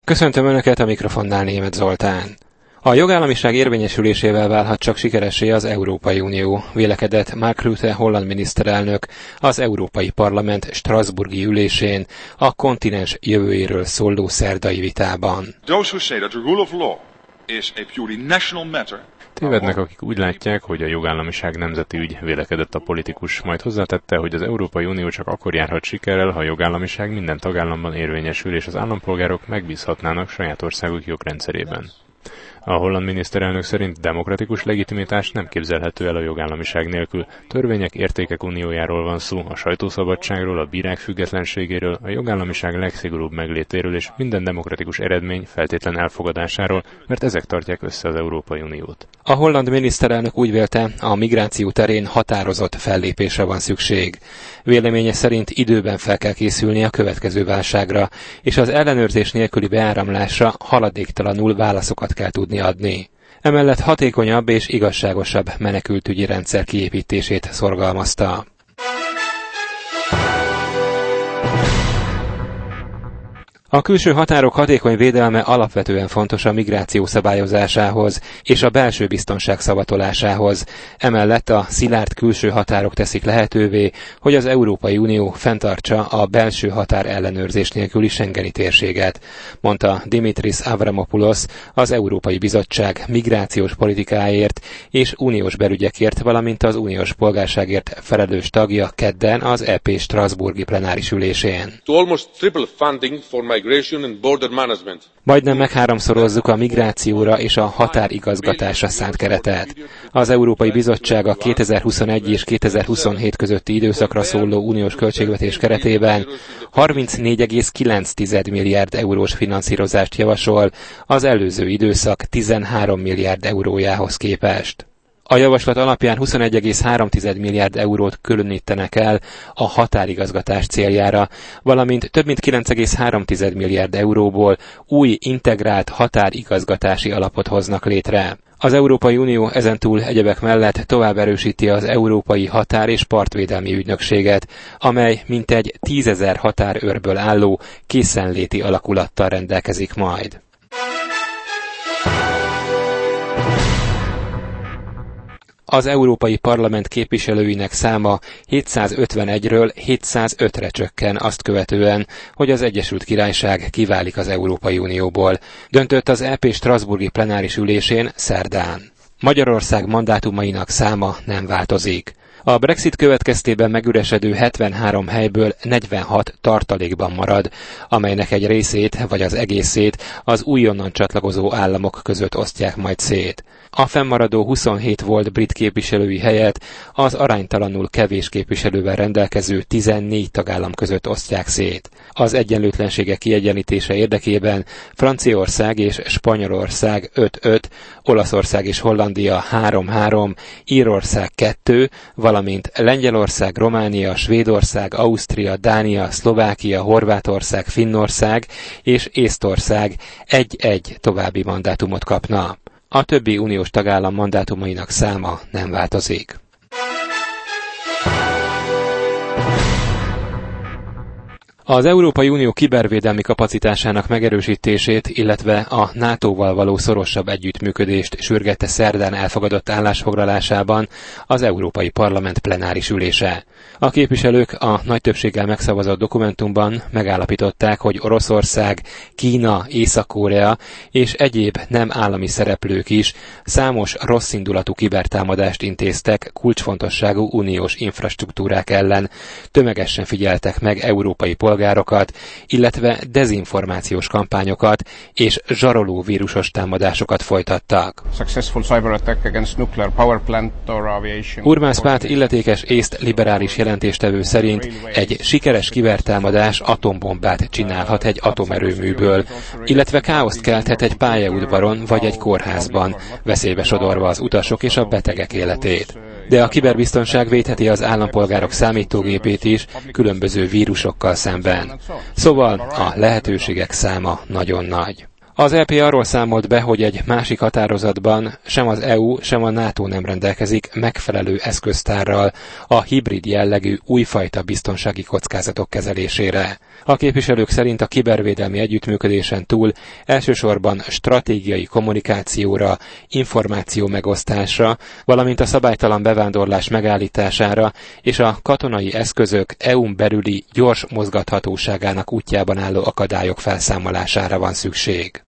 Köszöntöm Önöket, a mikrofonnál Németh Zoltán. A jogállamiság érvényesülésével válhat csak sikeressé az Európai Unió, vélekedett Mark Rutte holland miniszterelnök az Európai Parlament strasbourgi ülésén a kontinens jövőjéről szóló szerdai vitában. Tévednek, akik úgy látják, hogy a jogállamiság nemzeti ügy, vélekedett a politikus, majd hozzátette, hogy az Európai Unió csak akkor járhat sikerrel, ha a jogállamiság minden tagállamban érvényesül, és az állampolgárok megbízhatnának saját országuk jogrendszerében. A holland miniszterelnök szerint demokratikus legitimitás nem képzelhető el a jogállamiság nélkül. Törvények, értékek uniójáról van szó, a sajtószabadságról, a bírák függetlenségéről, a jogállamiság legszigorúbb meglétéről és minden demokratikus eredmény feltétlen elfogadásáról, mert ezek tartják össze az Európai Uniót. A holland miniszterelnök úgy vélte, a migráció terén határozott fellépésre van szükség. Véleménye szerint időben fel kell készülni a következő válságra, és az ellenőrzés nélküli beáramlásra haladéktalanul válaszokat kell tudni adni. Emellett hatékonyabb és igazságosabb menekültügyi rendszer kiépítését szorgalmazta. A külső határok hatékony védelme alapvetően fontos a migráció szabályozásához és a belső biztonság szavatolásához. Emellett a szilárd külső határok teszik lehetővé, hogy az Európai Unió fenntartsa a belső határ ellenőrzés nélküli schengeni térséget, mondta Dimitris Avramopoulos, az Európai Bizottság migrációs politikáért és uniós belügyekért, valamint az uniós polgárságért felelős tagja kedden az EP strasbourgi plenáris ülésén. Majdnem megháromszorozzuk a migrációra és a határigazgatásra szánt keretet. Az Európai Bizottság a 2021 és 2027 közötti időszakra szóló uniós költségvetés keretében 34,9 milliárd eurós finanszírozást javasol az előző időszak 13 milliárd eurójához képest. A javaslat alapján 21,3 milliárd eurót különítenek el a határigazgatás céljára, valamint több mint 9,3 milliárd euróból új integrált határigazgatási alapot hoznak létre. Az Európai Unió ezentúl egyebek mellett tovább erősíti az Európai Határ- és Partvédelmi Ügynökséget, amely mintegy 10 000 határőrből álló készenléti alakulattal rendelkezik majd. Az Európai Parlament képviselőinek száma 751-ről 705-re csökken azt követően, hogy az Egyesült Királyság kiválik az Európai Unióból. Döntött az EP strasbourgi plenáris ülésén szerdán. Magyarország mandátumainak száma nem változik. A Brexit következtében megüresedő 73 helyből 46 tartalékban marad, amelynek egy részét vagy az egészét az újonnan csatlakozó államok között osztják majd szét. A fennmaradó 27 volt brit képviselői helyet az aránytalanul kevés képviselővel rendelkező 14 tagállam között osztják szét. Az egyenlőtlenségek kiegyenlítése érdekében Franciaország és Spanyolország 5-5, Olaszország és Hollandia 3-3, Írország 2, valamint Lengyelország, Románia, Svédország, Ausztria, Dánia, Szlovákia, Horvátország, Finnország és Észtország 1-1 további mandátumot kapna. A többi uniós tagállam mandátumainak száma nem változik. Az Európai Unió kibervédelmi kapacitásának megerősítését, illetve a NATO-val való szorosabb együttműködést sürgette szerdán elfogadott állásfoglalásában az Európai Parlament plenáris ülése. A képviselők a nagy többséggel megszavazott dokumentumban megállapították, hogy Oroszország, Kína, Észak-Korea és egyéb nem állami szereplők is számos rosszindulatú kibertámadást intéztek kulcsfontosságú uniós infrastruktúrák ellen, tömegesen figyeltek meg európai polgárokat, illetve dezinformációs kampányokat és zsaroló vírusos támadásokat folytattak. Urmász Pát illetékes észt liberális jelentéstevő szerint egy sikeres kibertámadás atombombát csinálhat egy atomerőműből, illetve káoszt kelthet egy pályaudvaron vagy egy kórházban, veszélybe sodorva az utasok és a betegek életét. De a kiberbiztonság védheti az állampolgárok számítógépét is különböző vírusokkal szemben. Szóval a lehetőségek száma nagyon nagy. Az EP arról számolt be, hogy egy másik határozatban sem az EU, sem a NATO nem rendelkezik megfelelő eszköztárral a hibrid jellegű újfajta biztonsági kockázatok kezelésére. A képviselők szerint a kibervédelmi együttműködésen túl elsősorban stratégiai kommunikációra, információ megosztásra, valamint a szabálytalan bevándorlás megállítására és a katonai eszközök EU-n belüli gyors mozgathatóságának útjában álló akadályok felszámolására van szükség.